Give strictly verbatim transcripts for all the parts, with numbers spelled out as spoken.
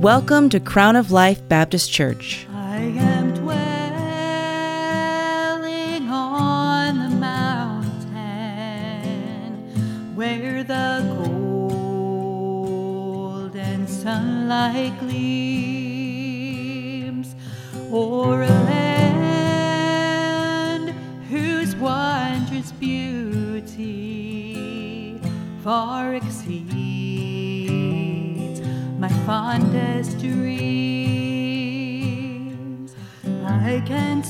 Welcome to Crown of Life Baptist Church. I am dwelling on the mountain where the golden sunlight gleams o'er a land whose wondrous beauty far exceeds my fondest dreams. I can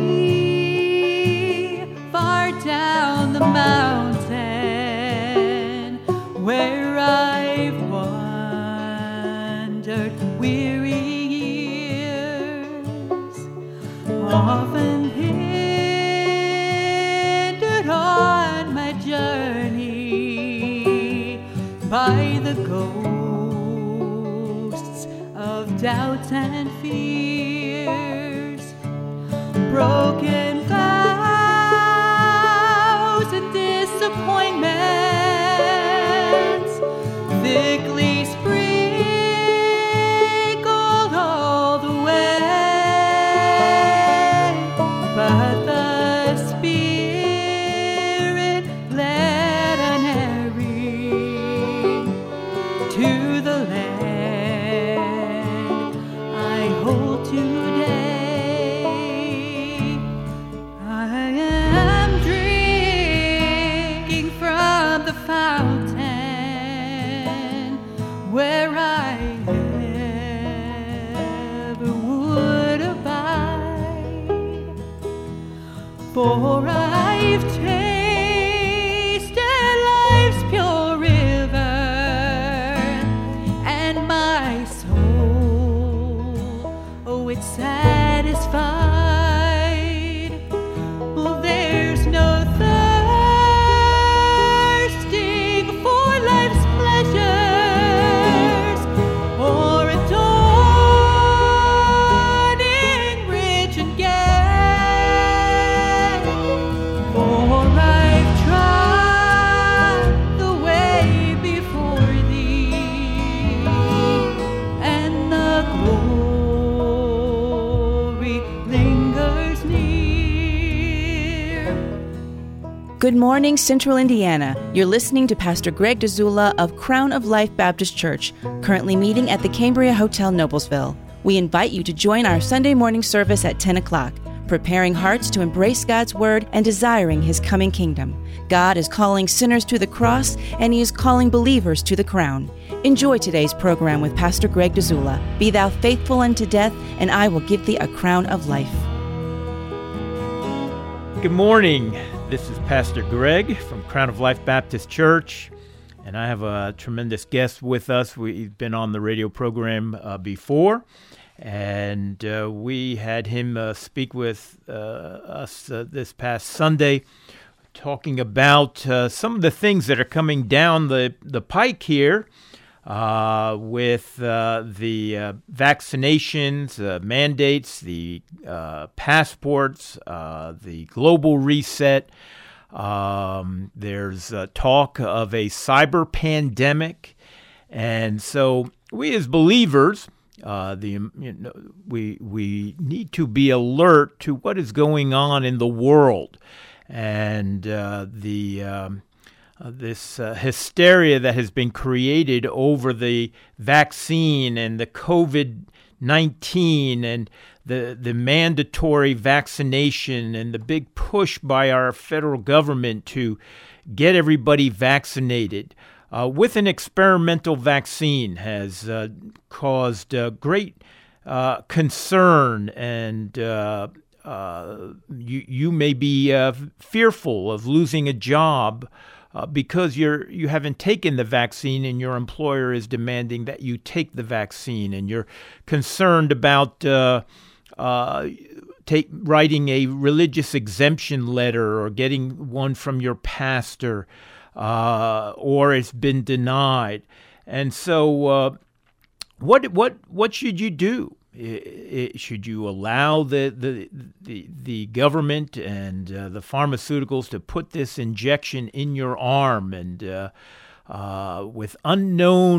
see far down the mountain where I've wandered weary years, often hindered on my journey by the ghost of doubts and fears, broken vows and disappointments, thickly sprinkled all the way, but the Spirit led unerring to the land today. I am drinking from the fountain where I ever would abide, for I've tasted life's pure river, and my soul, oh, it's satisfied. Well, there's no thirsting for life's pleasures or adorning rich and gay, for I've trod the way before thee, and the glory lingers near. Good morning, Central Indiana. You're listening to Pastor Greg Dzula of Crown of Life Baptist Church, currently meeting at the Cambria Hotel, Noblesville. We invite you to join our Sunday morning service at ten o'clock, preparing hearts to embrace God's Word and desiring His coming kingdom. God is calling sinners to the cross, and He is calling believers to the crown. Enjoy today's program with Pastor Greg Dzula. Be thou faithful unto death, and I will give thee a crown of life. Good morning. This is Pastor Greg from Crown of Life Baptist Church, and I have a tremendous guest with us. We've been on the radio program uh, before, and uh, we had him uh, speak with uh, us uh, this past Sunday, talking about uh, some of the things that are coming down the, the pike here uh, with uh, the uh, vaccinations, uh, mandates, the uh, passports, uh, the global reset. Um, there's uh, talk of a cyber pandemic. And so we as believers, uh, the you know, we we need to be alert to what is going on in the world. And uh, the um, uh, this uh, hysteria that has been created over the vaccine and the covid nineteen and the the mandatory vaccination and the big push by our federal government to get everybody vaccinated uh, with an experimental vaccine has uh, caused uh, great uh, concern, and uh, uh, you you may be uh, fearful of losing a job uh, because you're you haven't taken the vaccine, and your employer is demanding that you take the vaccine, and you're concerned about uh, uh, take, writing a religious exemption letter or getting one from your pastor, uh, or it's been denied. And so, uh, what what what should you do? I, I, should you allow the the the, the government and uh, the pharmaceuticals to put this injection in your arm and uh, uh, with unknown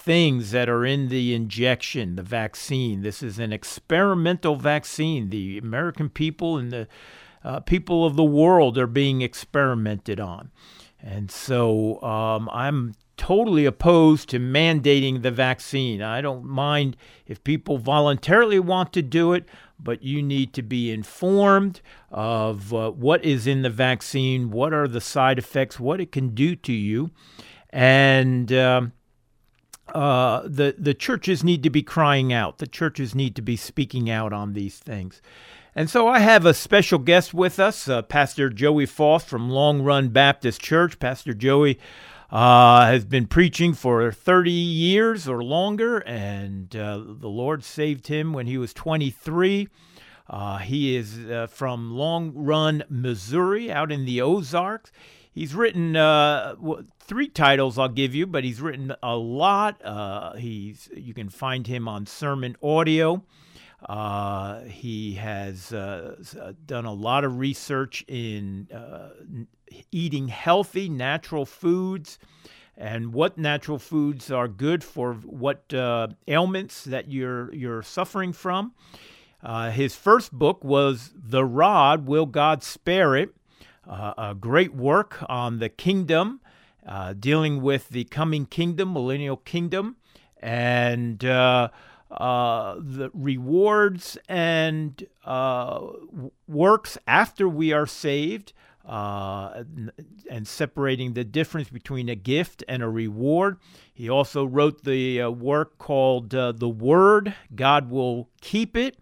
things that are in the injection, the vaccine. This is an experimental vaccine. The American people and the uh, people of the world are being experimented on. And so um, I'm totally opposed to mandating the vaccine. I don't mind if people voluntarily want to do it, but you need to be informed of uh, what is in the vaccine, what are the side effects, what it can do to you. And um, uh, the, the churches need to be crying out. The churches need to be speaking out on these things. And so I have a special guest with us, uh, Pastor Joey Foss from Long Run Baptist Church. Pastor Joey uh, has been preaching for thirty years or longer, and uh, the Lord saved him when he was twenty-three. Uh, he is uh, from Long Run, Missouri, out in the Ozarks. He's written uh, three titles I'll give you, but he's written a lot. Uh, he's you can find him on Sermon Audio. Uh, he has uh, done a lot of research in uh, eating healthy, natural foods and what natural foods are good for what uh, ailments that you're you're suffering from. Uh, his first book was The Rod, Will God Spare It? Uh, a great work on the kingdom, uh, dealing with the coming kingdom, millennial kingdom, and uh, Uh, the rewards and uh, works after we are saved, uh, and separating the difference between a gift and a reward. He also wrote the uh, work called uh, The Word, God Will Keep It,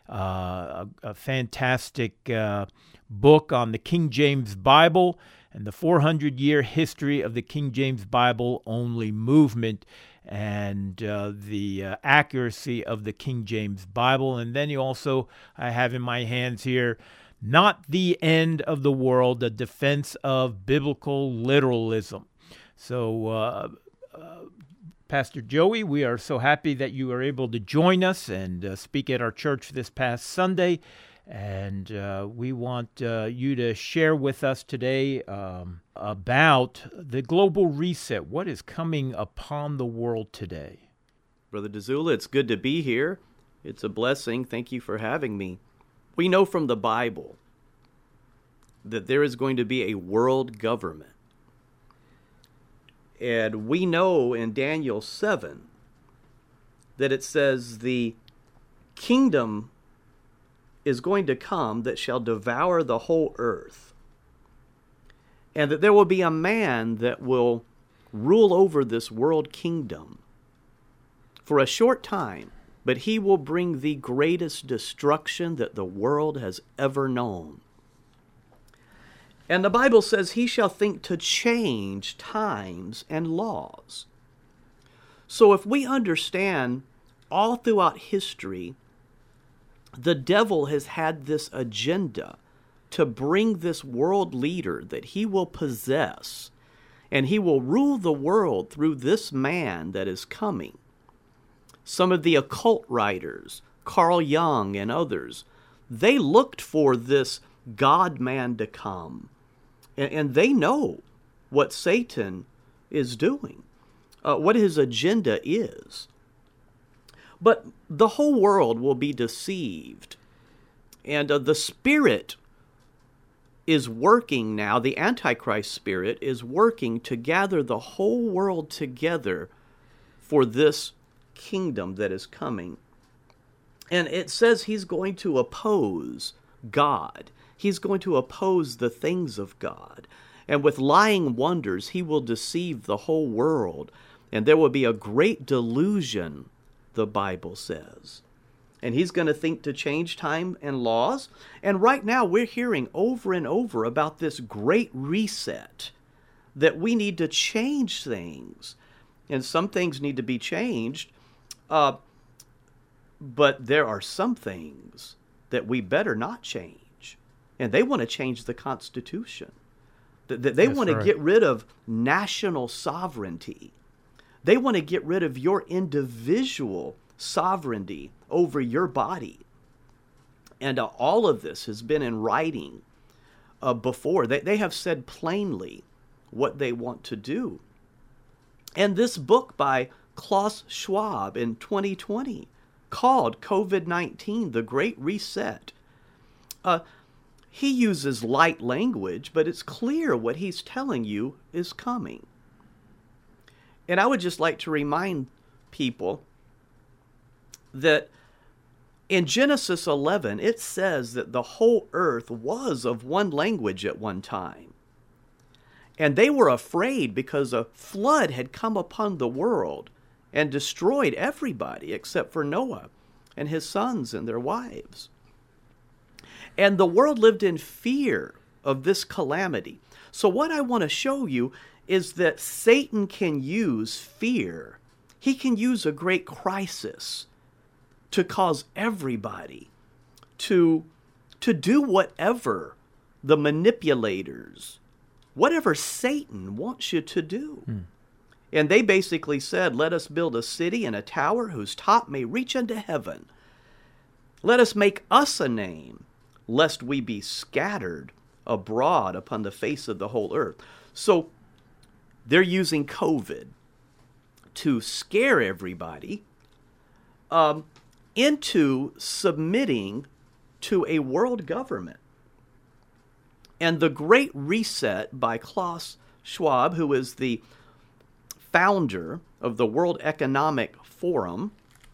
uh, a, a fantastic uh, book on the King James Bible and the four hundred year history of the King James Bible only movement, and uh, the uh, accuracy of the King James Bible. And then you also, I have in my hands here, Not the End of the World, a defense of biblical literalism. So, uh, uh, Pastor Joey, we are so happy that you are able to join us and uh, speak at our church this past Sunday. And uh, we want uh, you to share with us today um, about the global reset. What is coming upon the world today? Brother Dzula, it's good to be here. It's a blessing. Thank you for having me. We know from the Bible that there is going to be a world government. And we know in Daniel seven that it says the kingdom is going to come that shall devour the whole earth, and that there will be a man that will rule over this world kingdom for a short time, but he will bring the greatest destruction that the world has ever known. And the Bible says he shall think to change times and laws. So if we understand all throughout history, the devil has had this agenda to bring this world leader that he will possess, and he will rule the world through this man that is coming. Some of the occult writers, Carl Jung and others, they looked for this God-man to come, and, and they know what Satan is doing, uh, what his agenda is. But the whole world will be deceived. And uh, the Spirit is working now, the Antichrist spirit is working to gather the whole world together for this kingdom that is coming. And it says he's going to oppose God. He's going to oppose the things of God. And with lying wonders, he will deceive the whole world. And there will be a great delusion, the Bible says. And he's going to think to change time and laws. And right now we're hearing over and over about this great reset, that we need to change things. And some things need to be changed. Uh, but there are some things that we better not change. And they want to change the Constitution. They, they want to get rid of national sovereignty. They want to get rid of your individual sovereignty over your body. And uh, all of this has been in writing uh, before. They, they have said plainly what they want to do. And this book by Klaus Schwab in twenty twenty called COVID nineteen the Great Reset. Uh, he uses light language, but it's clear what he's telling you is coming. And I would just like to remind people that in Genesis eleven, it says that the whole earth was of one language at one time. And they were afraid because a flood had come upon the world and destroyed everybody except for Noah and his sons and their wives. And the world lived in fear of this calamity. So what I want to show you is that Satan can use fear. He can use a great crisis to cause everybody to, to do whatever the manipulators, whatever Satan wants you to do. Hmm. And they basically said, let us build a city and a tower whose top may reach unto heaven. Let us make us a name, lest we be scattered abroad upon the face of the whole earth. So they're using COVID to scare everybody um, into submitting to a world government. And the Great Reset by Klaus Schwab, who is the founder of the World Economic Forum,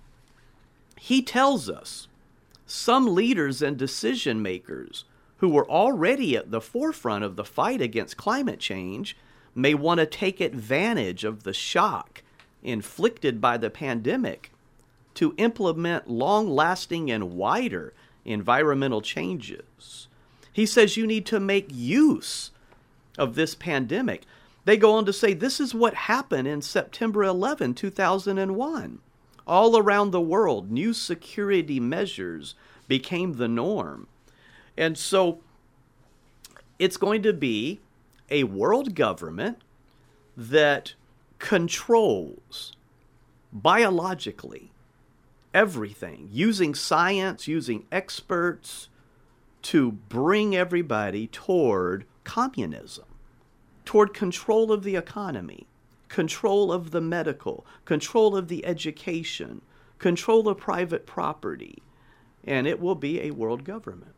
he tells us some leaders and decision makers who were already at the forefront of the fight against climate change may want to take advantage of the shock inflicted by the pandemic to implement long-lasting and wider environmental changes. He says you need to make use of this pandemic. They go on to say this is what happened in September eleventh, two thousand one. All around the world, new security measures became the norm. And so it's going to be a world government that controls biologically everything, using science, using experts to bring everybody toward communism, toward control of the economy, control of the medical, control of the education, control of private property, and it will be a world government.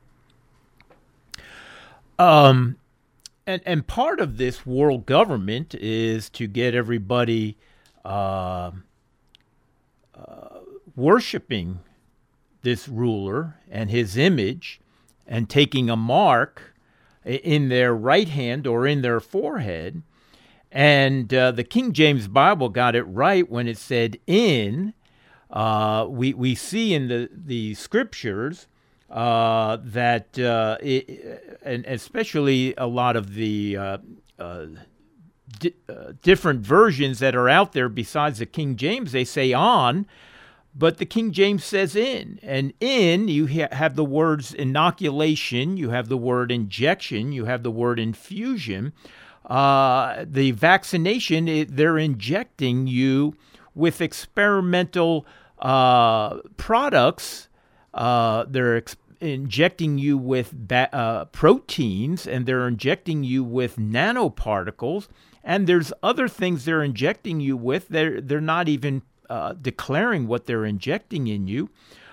Um, and and part of this world government is to get everybody uh, uh, worshiping this ruler and his image and taking a mark in their right hand or in their forehead. And uh, the King James Bible got it right when it said in. Uh, we we see in the, the scriptures uh, that, uh, it, and especially a lot of the uh, uh, di- uh, different versions that are out there besides the King James, they say on, but the King James says in. And in, you ha- have the words inoculation, you have the word injection, you have the word infusion. Uh, the vaccination, it, they're injecting you with experimental uh, products. Uh, they're ex- injecting you with ba- uh, proteins, and they're injecting you with nanoparticles. And there's other things they're injecting you with. They're, they're not even uh, declaring what they're injecting in you.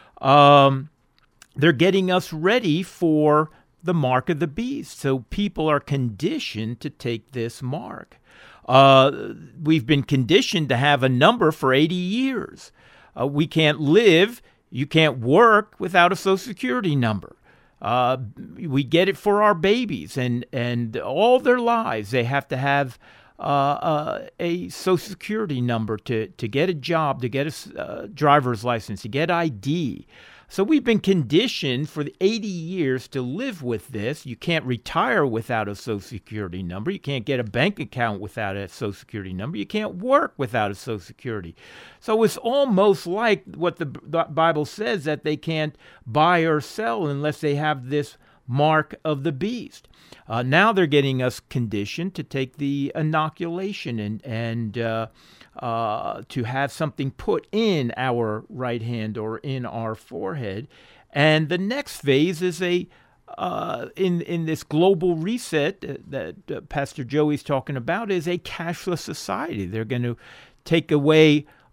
Um, they're getting us ready for the mark of the beast. So people are conditioned to take this mark. Uh, we've been conditioned to have a number for eighty years. Uh, we can't live, you can't work without a Social Security number. Uh, we get it for our babies, and, and all their lives they have to have uh, uh, a Social Security number to, to get a job, to get a uh, driver's license, to get I D. So we've been conditioned for the eighty years to live with this. You can't retire without a Social Security number. You can't get a bank account without a Social Security number. You can't work without a Social Security. So it's almost like what the, the Bible says, that they can't buy or sell unless they have this mark of the beast. Uh, now they're getting us conditioned to take the inoculation and, and uh, Uh, to have something put in our right hand or in our forehead. And the next phase is a, uh, in, in this global reset that uh, Pastor Joey's talking about, is a cashless society. They're going to take away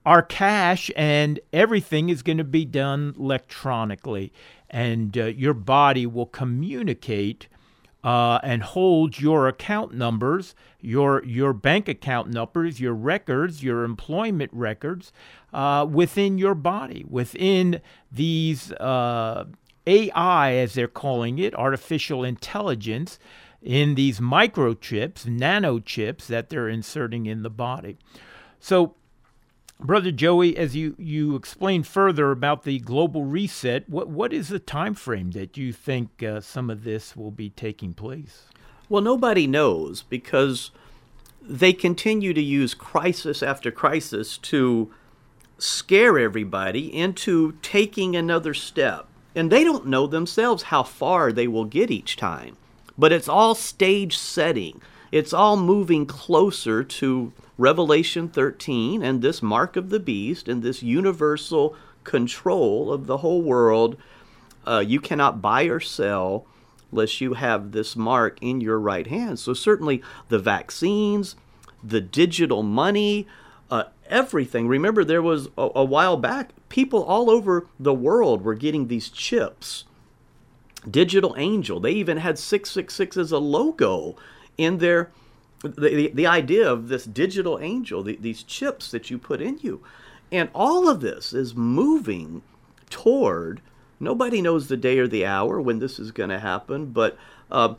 our cash, and everything is going to be done electronically. And uh, your body will communicate uh, and hold your account numbers, your your bank account numbers, your records, your employment records uh, within your body, within these uh, A I, as they're calling it, artificial intelligence, in these microchips, nanochips that they're inserting in the body. So, Brother Joey, as you, you explain further about the global reset, what what is the time frame that you think uh, some of this will be taking place? Well, nobody knows, because they continue to use crisis after crisis to scare everybody into taking another step. And they don't know themselves how far they will get each time. But it's all stage setting. It's all moving closer to Revelation thirteen and this mark of the beast and this universal control of the whole world. Uh, you cannot buy or sell unless you have this mark in your right hand. So certainly the vaccines, the digital money, uh, everything. Remember, there was a, a while back, people all over the world were getting these chips. Digital Angel. They even had six six six as a logo in their, the, the, the idea of this digital angel, the, these chips that you put in you. And all of this is moving toward, nobody knows the day or the hour when this is going to happen, but uh,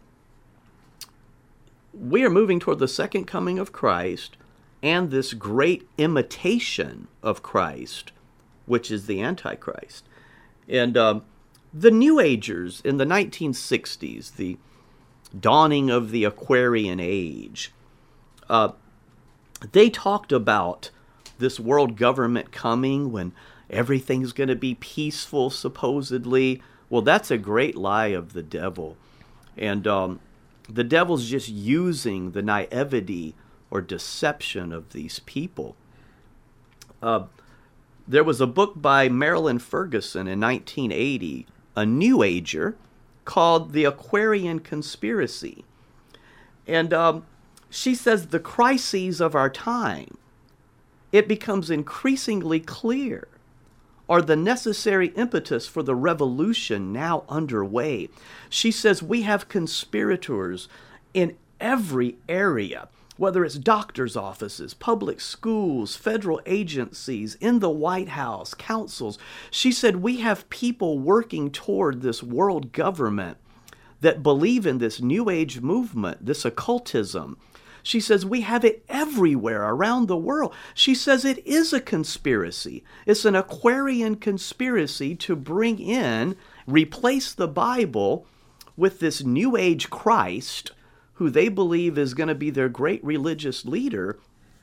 we are moving toward the second coming of Christ and this great imitation of Christ, which is the Antichrist. And um, the New Agers in the nineteen sixties, the dawning of the Aquarian Age, uh, they talked about this world government coming when everything's going to be peaceful, supposedly. Well, that's a great lie of the devil. And um, the devil's just using the naivety or deception of these people. Uh, there was a book by Marilyn Ferguson in nineteen eighty, a New Ager, called The Aquarian Conspiracy. And um, she says the crises of our time, it becomes increasingly clear, are the necessary impetus for the revolution now underway. She says we have conspirators in every area, whether it's doctors' offices, public schools, federal agencies, in the White House, councils. She said we have people working toward this world government that believe in this New Age movement, this occultism. She says we have it everywhere around the world. She says it is a conspiracy. It's an Aquarian conspiracy to bring in, replace the Bible with this New Age Christ, who they believe is going to be their great religious leader.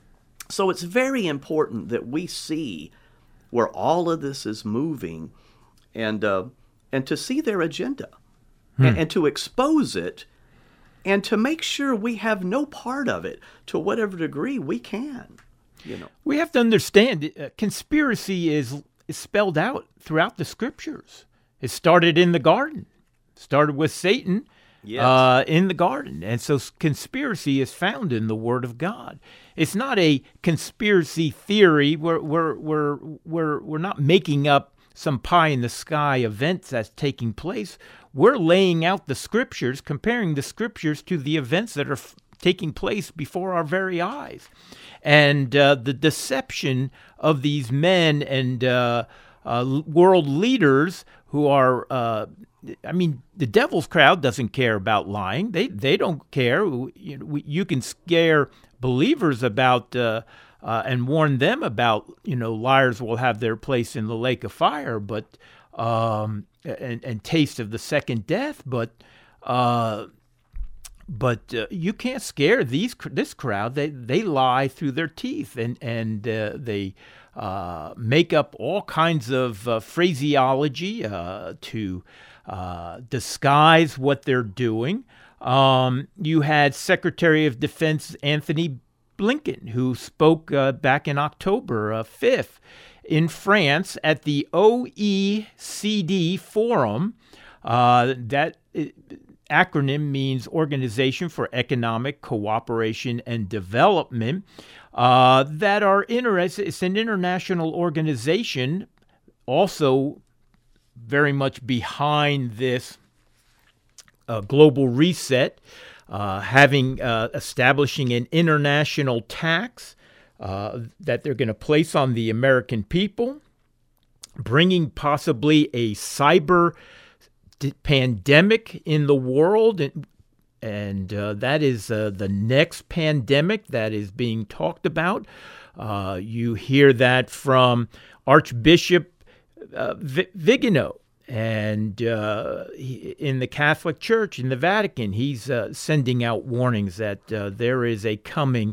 So it's very important that we see where all of this is moving, and uh, and to see their agenda, hmm. and, and to expose it, and to make sure we have no part of it to whatever degree we can. You know, we have to understand uh, conspiracy is, is spelled out throughout the scriptures. It started in the garden, started with Satan. Yes. Uh, in the garden. And so conspiracy is found in the Word of God. It's not a conspiracy theory. We're, we're, we're, we're, we're not making up some pie-in-the-sky events that's taking place. We're laying out the Scriptures, comparing the Scriptures to the events that are f- taking place before our very eyes. And uh, the deception of these men and uh, uh, world leaders who are... Uh, I mean, the devil's crowd doesn't care about lying. They they don't care. You know, we, you can scare believers about uh, uh, and warn them about, you know, liars will have their place in the lake of fire, but um, and, and taste of the second death. But uh, but uh, you can't scare these this crowd. They they lie through their teeth, and and uh, they uh, make up all kinds of uh, phraseology uh, to. Uh, disguise what they're doing. Um, you had Secretary of Defense Anthony Blinken, who spoke uh, back in October uh, fifth in France at the O E C D Forum. Uh, that acronym means Organization for Economic Cooperation and Development. uh, that are interested. It's an international organization, also very much behind this uh, global reset, uh, having uh, establishing an international tax uh, that they're going to place on the American people, bringing possibly a cyber d- pandemic in the world, and, and uh, that is uh, the next pandemic that is being talked about. Uh, you hear that from Archbishop uh, v- Vigano, and uh, he, in the Catholic Church, in the Vatican, he's uh, sending out warnings that uh, there is a coming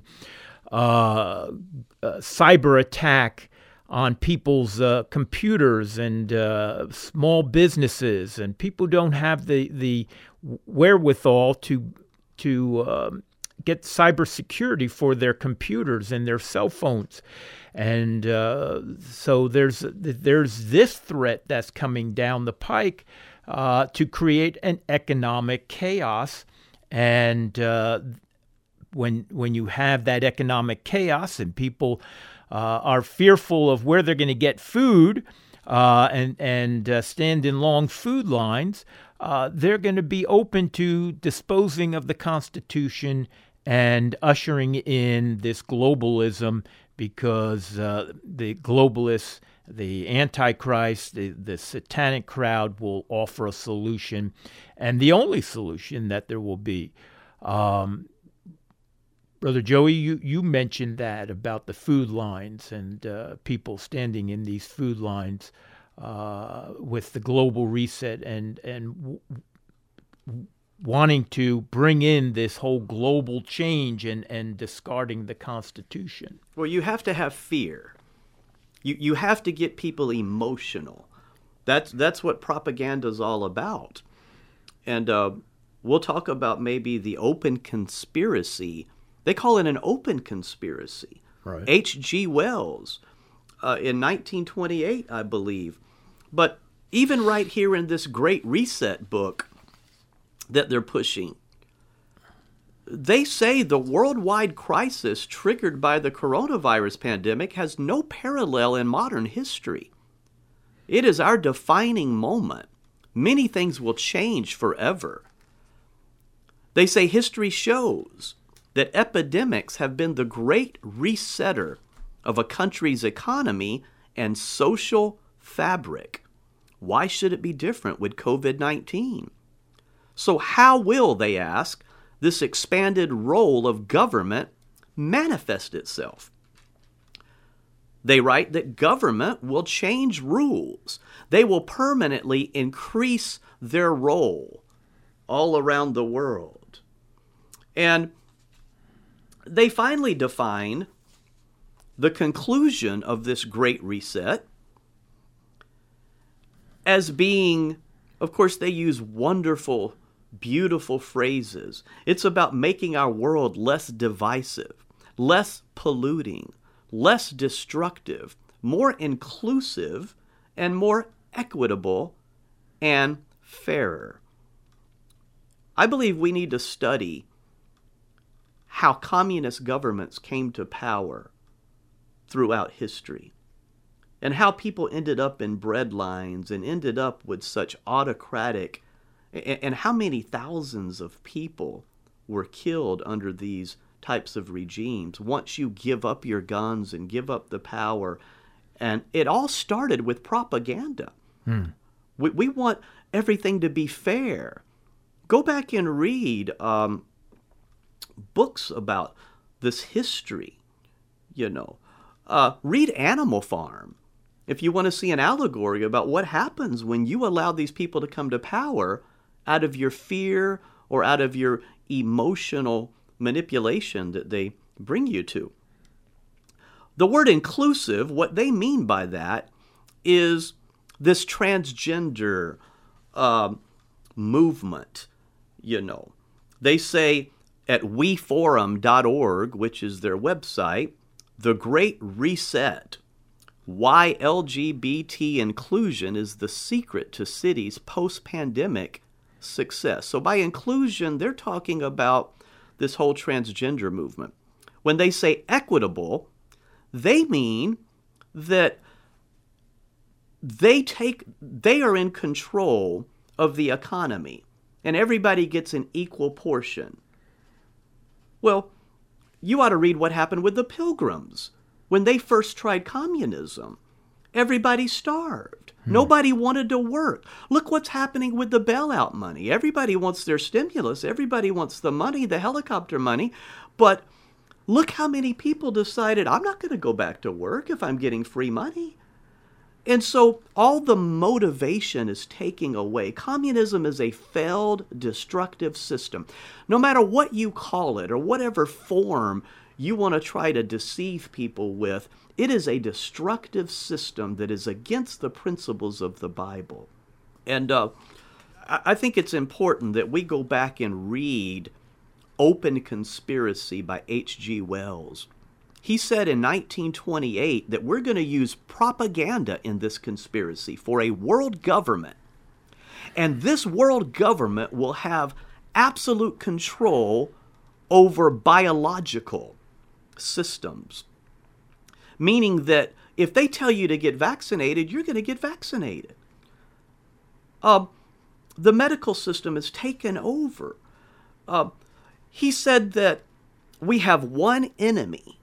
uh, uh, cyber attack on people's uh, computers and uh, small businesses, and people don't have the the wherewithal to to um, get cybersecurity for their computers and their cell phones, and uh, so there's there's this threat that's coming down the pike uh, to create an economic chaos, and uh, when when you have that economic chaos and people Uh, are fearful of where they're going to get food uh, and and uh, stand in long food lines, uh, they're going to be open to disposing of the Constitution and ushering in this globalism, because uh, the globalists, the Antichrist, the, the satanic crowd will offer a solution, and the only solution that there will be. Um, Brother Joey, you, you mentioned that about the food lines and uh, people standing in these food lines uh, with the global reset and and w- w- wanting to bring in this whole global change and, and discarding the Constitution. Well, you have to have fear. You you have to get people emotional. That's that's what propaganda's all about. And uh, we'll talk about maybe the open conspiracy. They call it an open conspiracy. Right. H G Wells uh, in nineteen twenty-eight, I believe. But even right here in this Great Reset book that they're pushing, they say the worldwide crisis triggered by the coronavirus pandemic has no parallel in modern history. It is our defining moment. Many things will change forever. They say history shows that epidemics have been the great resetter of a country's economy and social fabric. Why should it be different with covid nineteen? So how will, they ask, this expanded role of government manifest itself? They write that government will change rules. They will permanently increase their role all around the world. And they finally define the conclusion of this Great Reset as being, of course, they use wonderful, beautiful phrases. It's about making our world less divisive, less polluting, less destructive, more inclusive, and more equitable and fairer. I believe we need to study how communist governments came to power throughout history, and how people ended up in breadlines and ended up with such autocratic, and, and how many thousands of people were killed under these types of regimes once you give up your guns and give up the power. And it all started with propaganda. Hmm. We, we want everything to be fair. Go back and read um, books about this history, you know. Uh, read Animal Farm if you want to see an allegory about what happens when you allow these people to come to power out of your fear or out of your emotional manipulation that they bring you to. The word inclusive, what they mean by that is this transgender uh, movement, you know. They say at we forum dot org, which is their website, the Great Reset, why L G B T inclusion is the secret to cities' post-pandemic success. So by inclusion, they're talking about this whole transgender movement. When they say equitable, they mean that they take they are in control of the economy and everybody gets an equal portion. Well, you ought to read what happened with the Pilgrims when they first tried communism. Everybody starved. Hmm. Nobody wanted to work. Look what's happening with the bailout money. Everybody wants their stimulus. Everybody wants the money, the helicopter money. But look how many people decided, I'm not going to go back to work if I'm getting free money. And so all the motivation is taking away. Communism is a failed, destructive system. No matter what you call it or whatever form you want to try to deceive people with, it is a destructive system that is against the principles of the Bible. And uh, I think it's important that we go back and read Open Conspiracy by H G Wells. He said in nineteen twenty-eight that we're going to use propaganda in this conspiracy for a world government. And this world government will have absolute control over biological systems. Meaning that if they tell you to get vaccinated, you're going to get vaccinated. Uh, the medical system is taken over. Uh, he said that we have one enemy,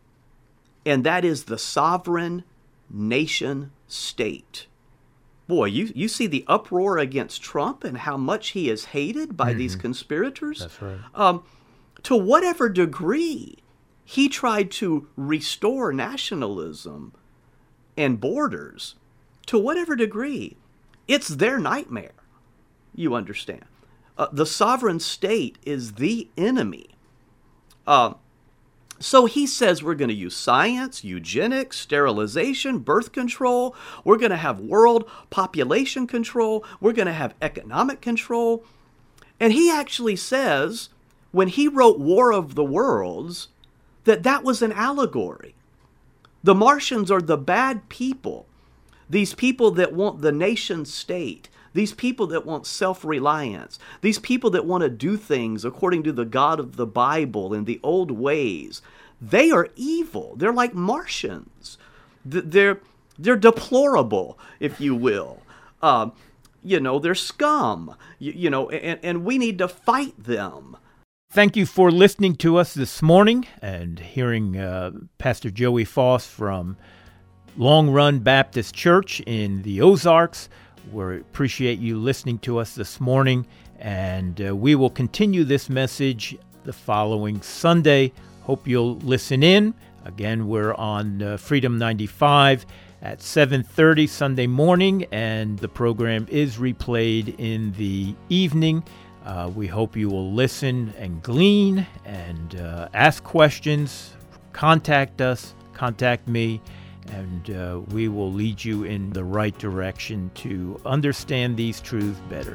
and that is the sovereign nation state. Boy, you, you see the uproar against Trump and how much he is hated by mm-hmm. these conspirators. That's right. Um, to whatever degree he tried to restore nationalism and borders, to whatever degree, it's their nightmare, you understand. Uh, the sovereign state is the enemy. Uh, so he says we're going to use science, eugenics, sterilization, birth control. We're going to have world population control. We're going to have economic control. And he actually says, when he wrote War of the Worlds, that that was an allegory. The Martians are the bad people. These people that want the nation state. These people that want self-reliance. These people that want to do things according to the God of the Bible and the old ways. They are evil. They're like Martians. They're, they're deplorable, if you will. Um, you know, they're scum. You, you know, and, and we need to fight them. Thank you for listening to us this morning and hearing uh, Pastor Joey Foss from Long Run Baptist Church in the Ozarks. We appreciate you listening to us this morning, and uh, we will continue this message the following Sunday. Hope you'll listen in. Again, we're on uh, Freedom ninety-five at seven thirty Sunday morning, and the program is replayed in the evening. Uh, we hope you will listen and glean and uh, ask questions, contact us, contact me, and uh, we will lead you in the right direction to understand these truths better.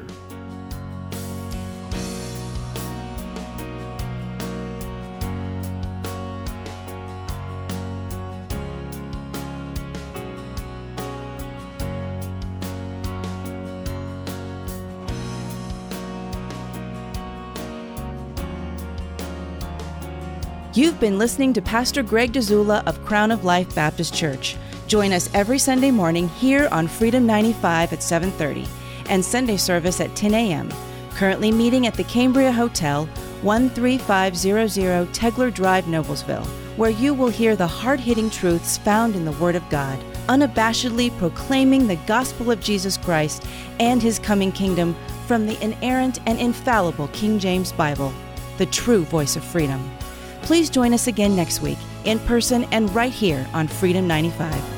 You've been listening to Pastor Greg Dzula of Crown of Life Baptist Church. Join us every Sunday morning here on Freedom ninety-five at seven thirty and Sunday service at ten a.m. Currently meeting at the Cambria Hotel, one three five zero zero Tegler Drive, Noblesville, where you will hear the hard-hitting truths found in the Word of God, unabashedly proclaiming the gospel of Jesus Christ and His coming kingdom from the inerrant and infallible King James Bible, the true voice of freedom. Please join us again next week, in person and right here on Freedom ninety-five.